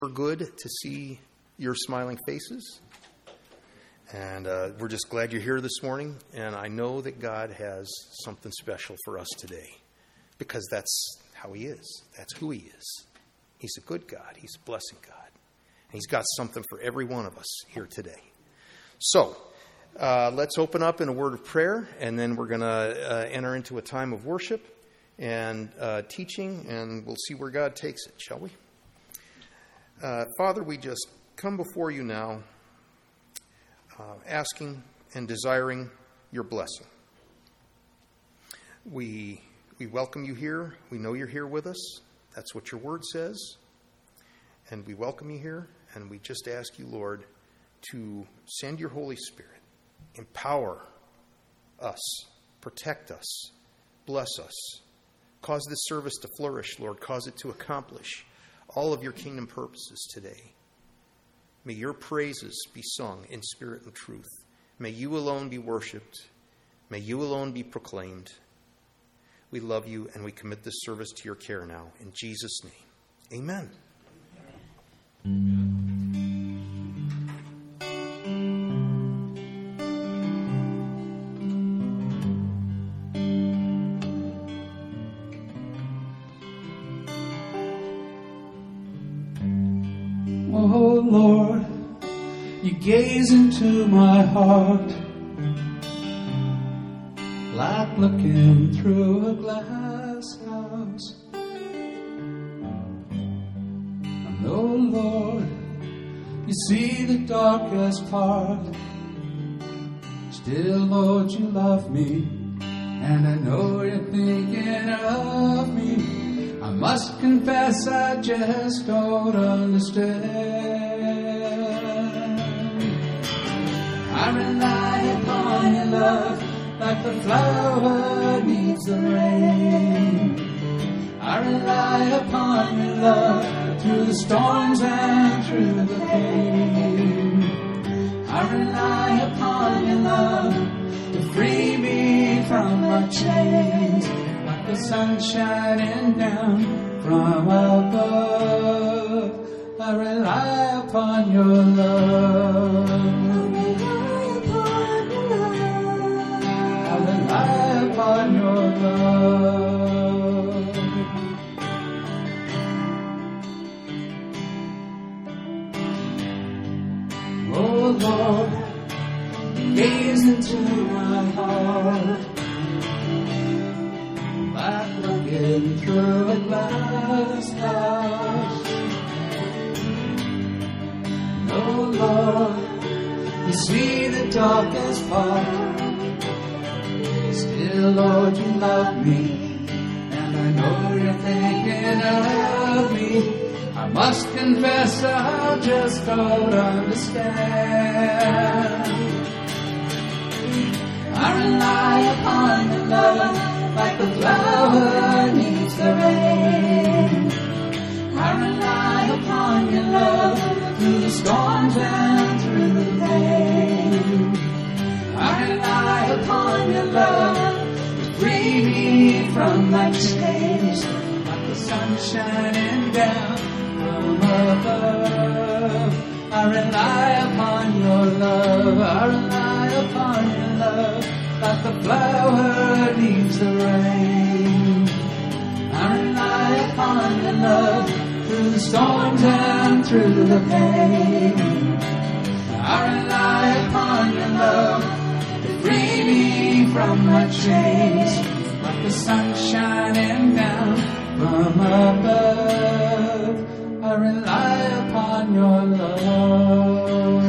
We're good to see your smiling faces, and we're just glad you're here this morning, and I know that God has something special for us today, because that's how He is. That's who He is. He's a good God. He's a blessing God. And He's got something for every one of us here today. So, let's open up in a word of prayer, and then we're going to enter into a time of worship and teaching, and we'll see where God takes it, shall we? Father, we just come before you now, asking and desiring your blessing. We welcome you here. We know you're here with us. That's what your word says. And we welcome you here, and we just ask you, Lord, to send your Holy Spirit, empower us, protect us, bless us, cause this service to flourish, Lord, cause it to accomplish all of your kingdom purposes today. May your praises be sung in spirit and truth. May you alone be worshiped. May you alone be proclaimed. We love you, and we commit this service to your care now. In Jesus' name, amen. Oh Lord, you gaze into my heart like looking through a glass house. And oh Lord, you see the darkest part. Still, Lord, you love me, and I know you're thinking of me. I must confess I just don't understand. I rely upon your love like the flower needs the rain. I rely upon your love through the storms and through the pain. I rely upon your love to free me from my chains, like the sun shining down from above. I rely upon your love. I rely upon your love. Oh Lord, gaze into my heart like looking through a glass house. Oh Lord, you see the darkest part. Still, Lord, you love me, and I know you're thinking of me. I must confess I just don't understand. I rely upon your love like the flower needs the rain. I rely upon your love through the storms and through the pain. I rely upon your love to free me from my chains, like the sun shining down from above. I rely upon your love. I rely upon your love like the flower needs the rain. I rely upon your love through the storms and through the pain. I rely upon your love to free me from my chains, like the sun shining down from above. I rely upon your love.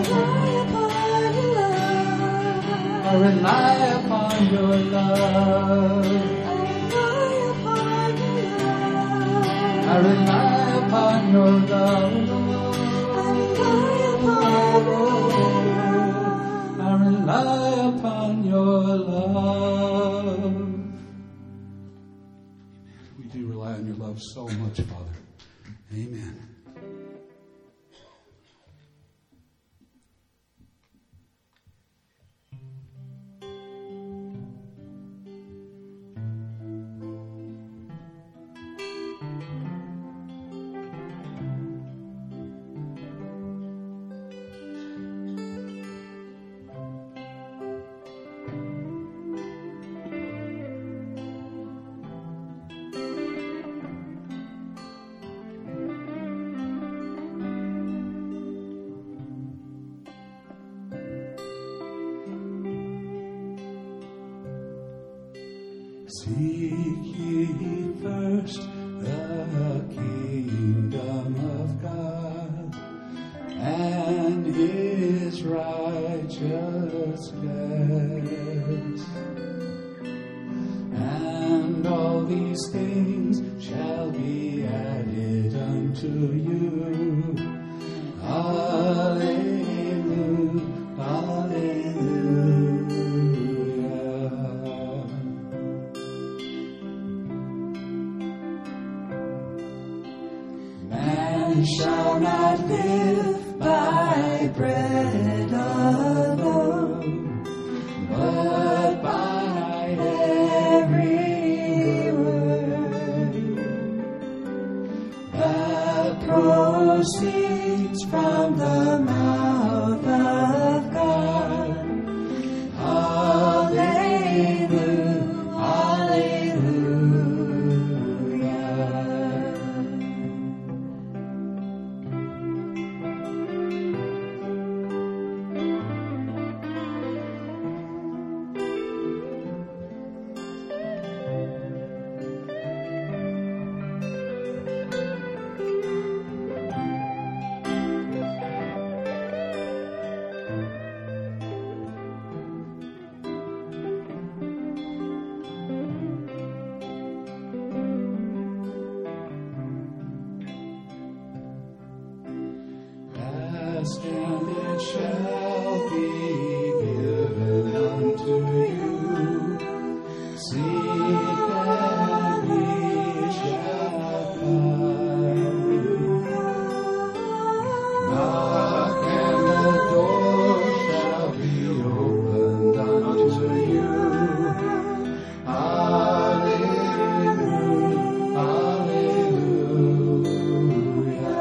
I rely upon your love. I rely upon your love. I rely upon your love. We do rely on your love so much, Father. Amen. Seek ye first the kingdom of God and his righteousness, and all these things shall be added unto you. Hallelujah, hallelujah. Man shall not live by bread alone, but by every word that proceeds from the mouth of God. Hallelujah, hallelujah. Ask and it shall be given unto you. Seek and ye shall find. Knock and the door shall be opened unto you. Hallelujah, hallelujah.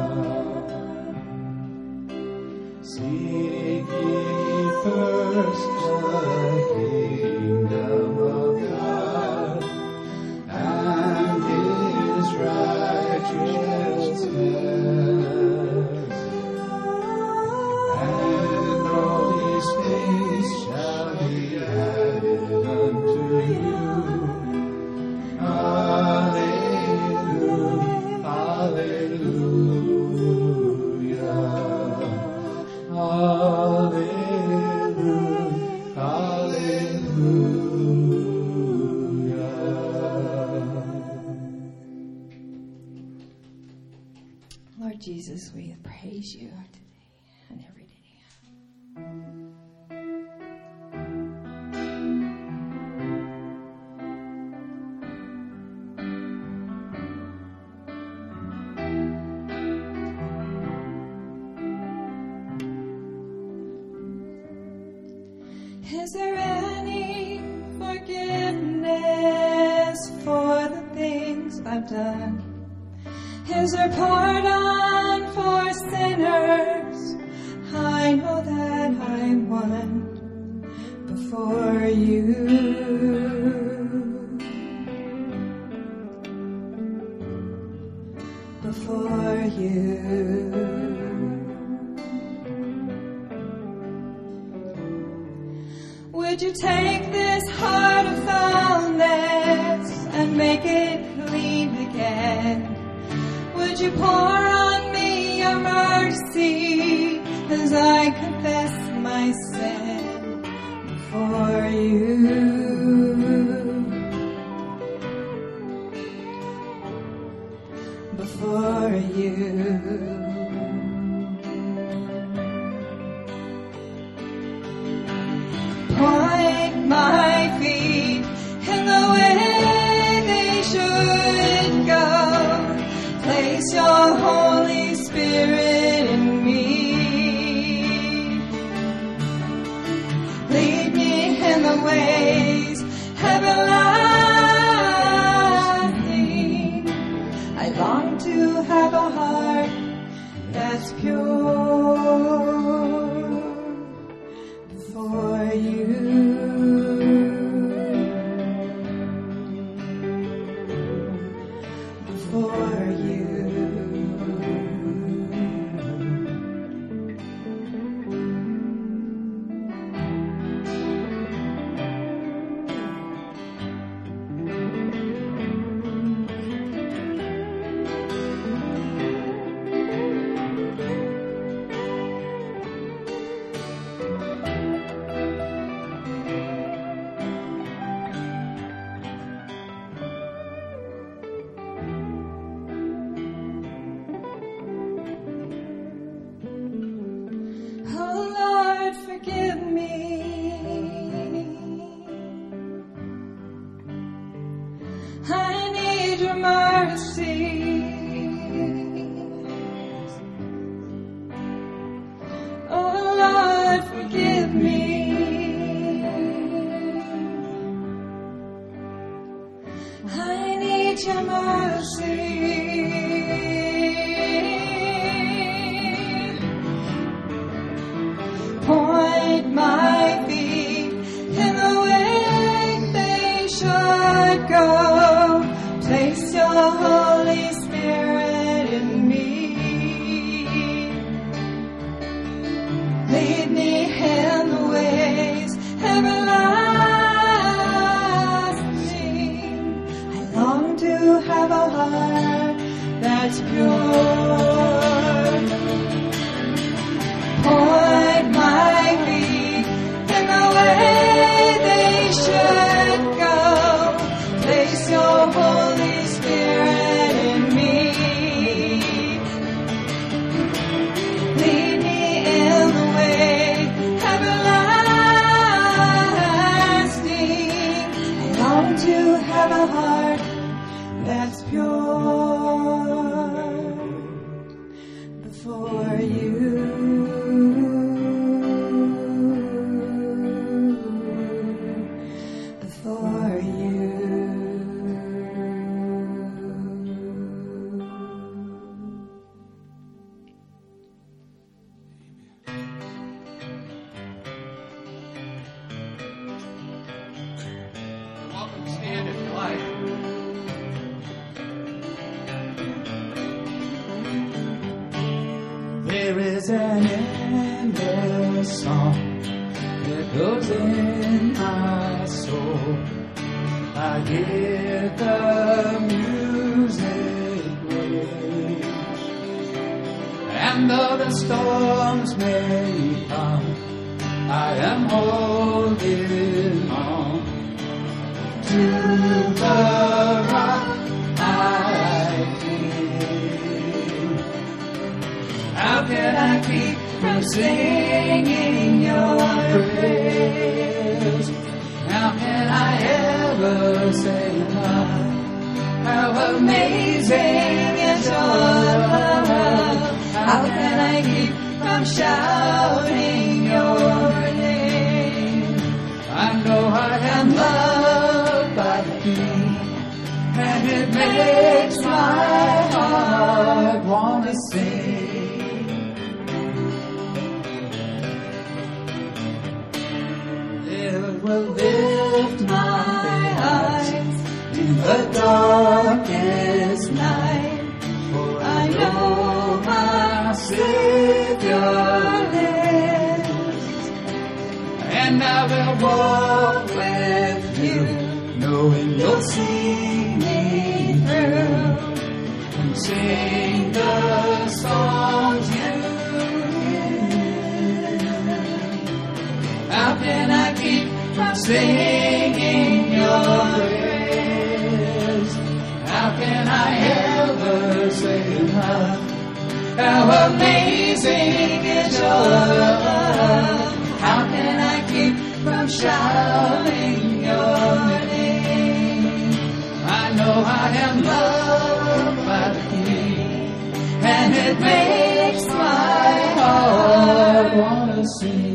Seek ye first the kingdom of God and his righteousness, and all these things shall be added unto you. Hallelujah, hallelujah. Hallelujah, hallelujah. Lord Jesus, we praise you today and every day. Is there any forgiveness for the things I've done? Is there pardon for sinners? I know that I'm one before you. Before you. Would you take this heart of foulness and make it clean again? Would you pour on me your mercy as I confess my sin before you? Before you. Point my feet in the way they should go. Place your Holy Spirit in me. Lead me in the ways everlasting. I long to have a heart that's pure. For you, for you. forgive me. I need your mercy. Oh Lord, forgive me. I need your mercy. Point my feet in the way they should go. Place your Holy Spirit in me. Lead me in the ways everlasting. I long to have a heart that's pure. Point my feet in the way they should go. Place your Holy Spirit in me. Lead me in the way everlasting. I long to have a heart that's pure before you. Before you. Welcome to stand if you like. There is an endless song that goes in my soul. I hear the music play, and though the storms may come, I am holding on to the rock I cling. How can I keep from singing your praise? How can I ever say enough? How amazing is your love? How can I keep from shouting your name? I know I am loved by the King, and it makes my heart want to sing. It will lift my eyes in the darkest night, for I know my Savior lives, and I will walk with you, knowing you'll see me through, and sing the songs you give. How can I keep from singing your praise? How can I ever say enough? How amazing is your love? How can I keep from shouting your name? I know I am loved by the King, and it makes my heart want to sing.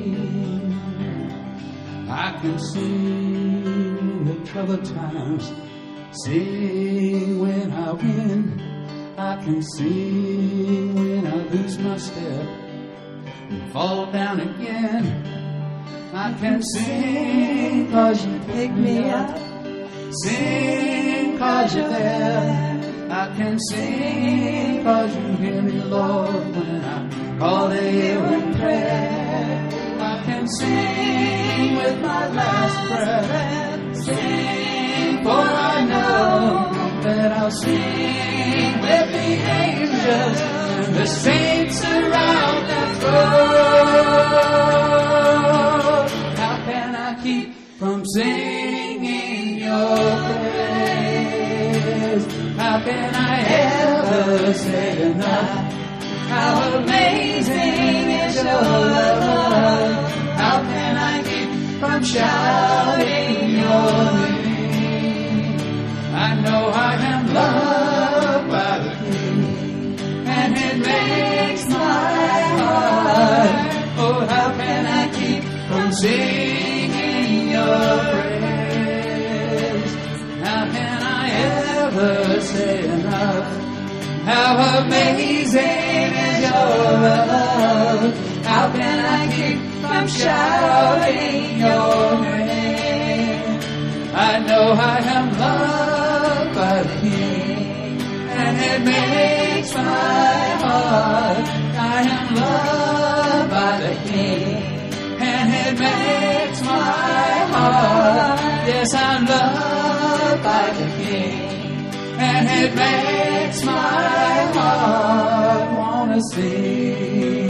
I can sing the troubled times, sing when I win. I can sing when I lose my step and fall down again. I can sing 'cause you pick me up, sing 'cause you're there. I can sing 'cause you hear me, Lord, when I call to you in prayer. I can sing with my last breath, sing, for I know that I'll sing with the angels and the saints around the throne. How can I keep from singing your praise? How can I ever say enough? How amazing is your love? from shouting your name. I know I am loved by the King, and it makes my heart, oh, how can I keep from singing your praise? How can I ever say enough? How amazing is your love? How can I keep from shouting your name? I know I am loved by the King, and it makes my heart. I am loved by the King, and it makes my heart. Yes, I'm loved by the King, and it makes my heart want to sing.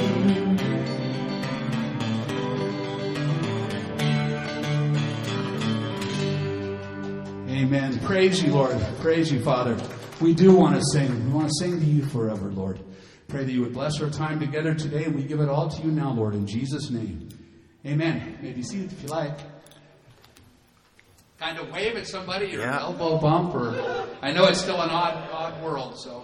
Amen. Praise you, Lord. Praise you, Father. We do want to sing. We want to sing to you forever, Lord. Pray that you would bless our time together today, and we give it all to you now, Lord, in Jesus' name. Amen. You may be seated if you like. Kind of wave at somebody or an elbow bump, or I know it's still an odd world, so.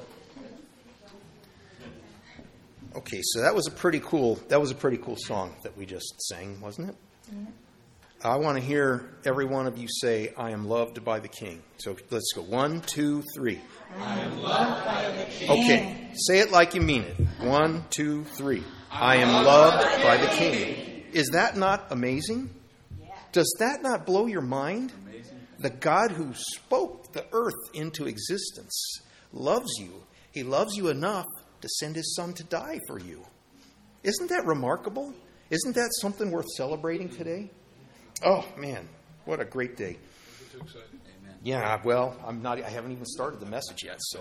Okay, so that was a pretty cool song that we just sang, wasn't it? Yeah. I want to hear every one of you say, I am loved by the King. So let's go. 1, 2, 3. I am loved by the King. Okay, say it like you mean it. 1, 2, 3. I am loved by the King. Is that not amazing? Yeah. Does that not blow your mind? Amazing. The God who spoke the earth into existence loves you. He loves you enough to send his son to die for you. Isn't that remarkable? Isn't that something worth celebrating today? Oh, man, what a great day. Yeah, well, I haven't even started the message yet, so.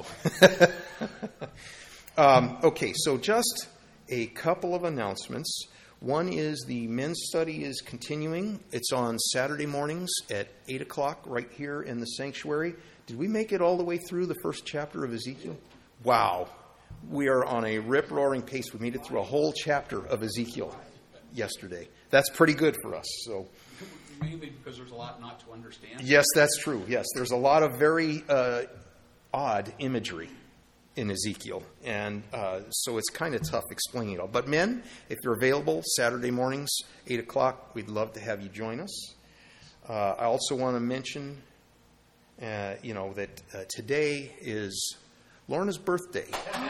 Okay, so just a couple of announcements. One is the men's study is continuing. It's on Saturday mornings at 8 o'clock right here in the sanctuary. Did we make it all the way through the first chapter of Ezekiel? Wow. We are on a rip-roaring pace. We made it through a whole chapter of Ezekiel yesterday. That's pretty good for us, so. Mainly because there's a lot not to understand. Yes, that's true. Yes, there's a lot of very odd imagery in Ezekiel. And so it's kind of tough explaining it all. But men, if you're available, Saturday mornings, 8 o'clock, we'd love to have you join us. I also want to mention, that today is Lorna's birthday.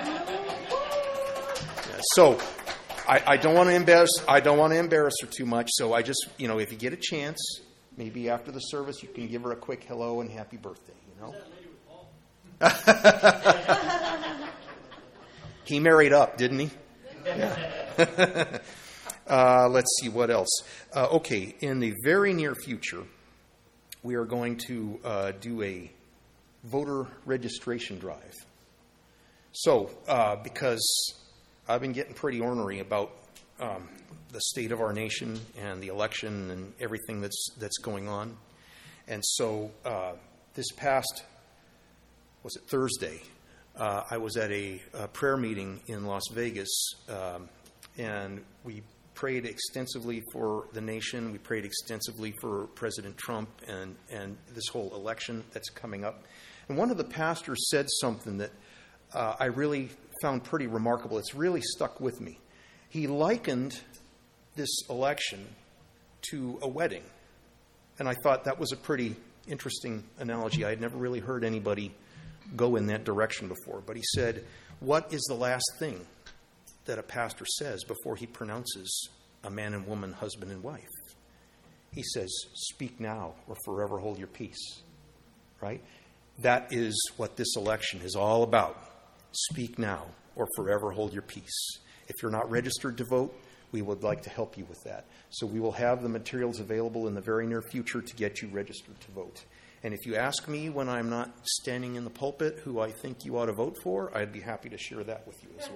So I don't want to embarrass her too much. So I just, if you get a chance, maybe after the service, you can give her a quick hello and happy birthday. He married up, didn't he? Yeah. Let's see what else. Okay, in the very near future, we are going to do a voter registration drive. So, because I've been getting pretty ornery about the state of our nation and the election and everything that's going on. And so this past, Thursday, I was at a prayer meeting in Las Vegas, and we prayed extensively for the nation. We prayed extensively for President Trump and this whole election that's coming up. And one of the pastors said something that I really found pretty remarkable. It's really stuck with me. He likened this election to a wedding. And I thought that was a pretty interesting analogy. I had never really heard anybody go in that direction before. But he said, what is the last thing that a pastor says before he pronounces a man and woman, husband and wife? He says, speak now or forever hold your peace. Right? That is what this election is all about. Speak now or forever hold your peace. If you're not registered to vote, we would like to help you with that. So we will have the materials available in the very near future to get you registered to vote. And if you ask me when I'm not standing in the pulpit who I think you ought to vote for, I'd be happy to share that with you as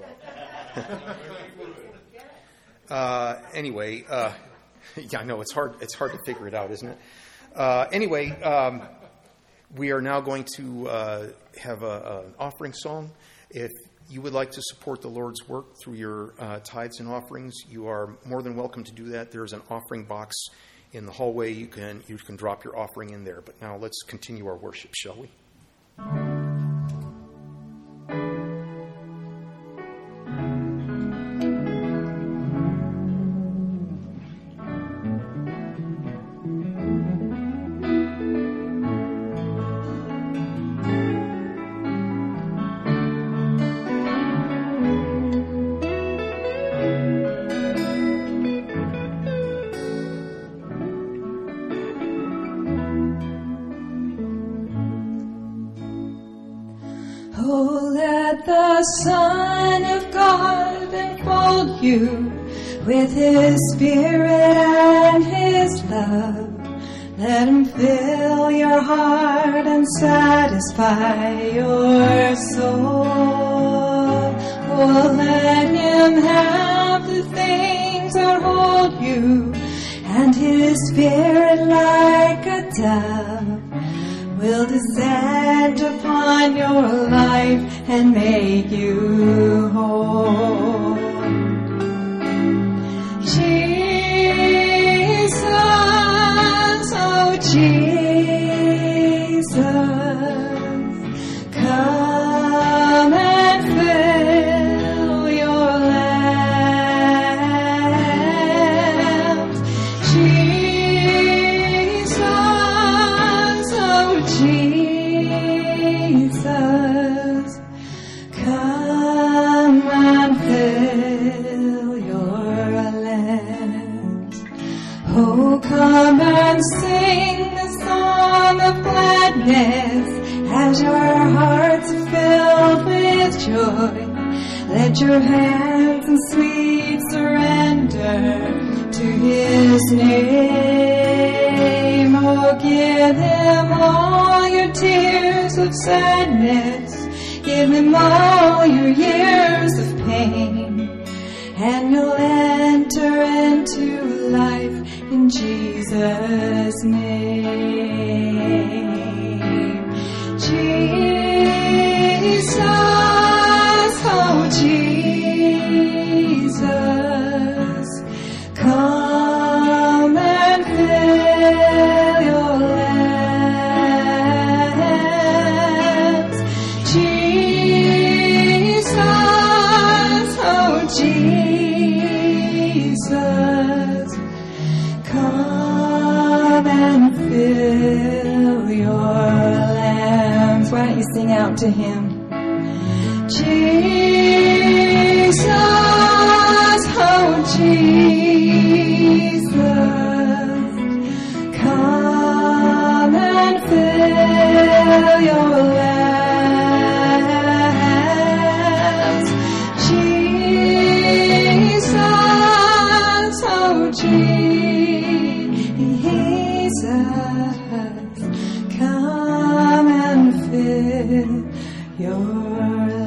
well. Anyway, I know it's hard to figure it out, isn't it? Anyway, we are now going to have an offering song. If you would like to support the Lord's work through your tithes and offerings, you are more than welcome to do that. There's an offering box in the hallway. You can drop your offering in there. But now let's continue our worship, shall we? Oh, let the Son of God enfold you with His Spirit and His love. Let Him fill your heart and satisfy your soul. Oh, let Him have the things that hold you, and His Spirit like a dove will descend upon your life and make you whole. Jesus, oh Jesus, come and fill your lamps. Jesus, come and fill your lamps. Oh, come and sing the song of gladness as your hearts are filled with joy. Let your hands in sweet surrender to His name. Oh, give Him all your tears of sadness. Give Him all your years of pain, and you'll enter into life in Jesus' name. Jesus, oh Jesus, come and fill your lamps. Jesus, oh Jesus, come and fill your lamps. Why don't you sing out to Him? Jesus, oh Jesus, come and fill your lamps. Jesus, oh Jesus, come and fill your lamps.